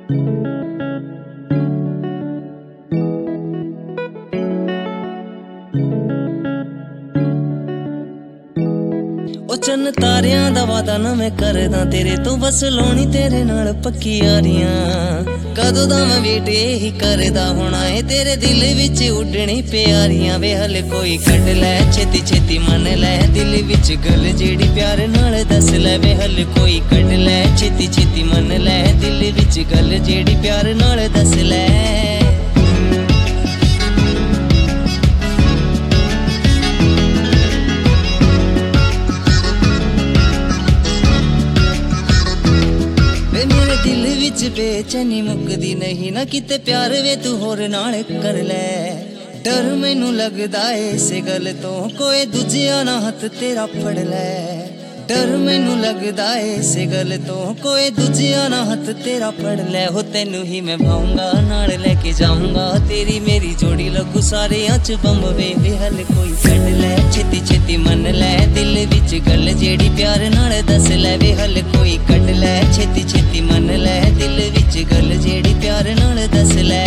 ओ चन्न तारियां दा वादा ना मैं करदा तेरे तो बस लाउणी तेरे नाल पक्की यारियां कदों दा मैं वेट यही करदा होना है तेरे दिल विच उड्डणी प्यारियां वे हले कोई कढ लै छेती छेती मन लै दिल विच गल जेड़ी प्यार नाल दस लै वे हले कोई कढ लै छेती छेती मन लै दिल विच गल जेड़ी प्यार नाल दस लै मेरे दिल विच बेचैनी मुकदी नहीं ना किते प्यार वे तू होर नाल कर लै डर मैनू लगदा इस गल तो कोई दूजिया ना हथ तेरा फड़ लै डर मैनू लगदा इस गल तो कोई दूजिया ना हथ तेरा फड़ लै हो तेनू ही मैं भाऊंगा नाल लेके जाऊंगा तेरी मेरी जोड़ी लगू सारे च बंब वे हल कोई कढ लै छेती छेती मन लै दिल विच गल जेड़ी प्यार नाल दस लै वे हल कोई कढ लै छेती छेती मन लै दिल विच गल जेड़ी प्यार नाल दस लै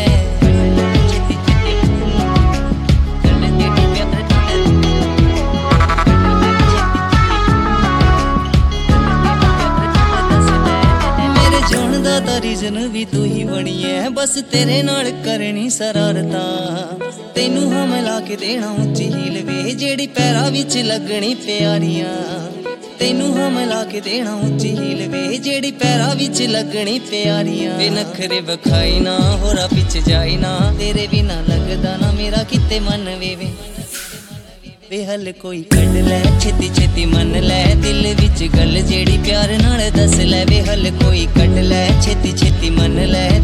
रीजन भी तू ही बनी है बस तेरे नाल करनी शरारता तेनू हाँ मैं ला के देना उच्ची हील वे जेड़ी पैरा विच लगनी प्यारियां तेनू हाँ मैं ला के देना उच्ची हील वे जेड़ी पैरा विच लगनी प्यारियां वे नखरे बखाई ना होरा पिछ जाई ना तेरे बिना लगदा ना मेरा किते मन वे हल कोई कढ लै छेती छेती मन लै दिल विच गल जेड़ी प्यार नाल दस लै वे हल कोई कढ लै छेती छेती मन लै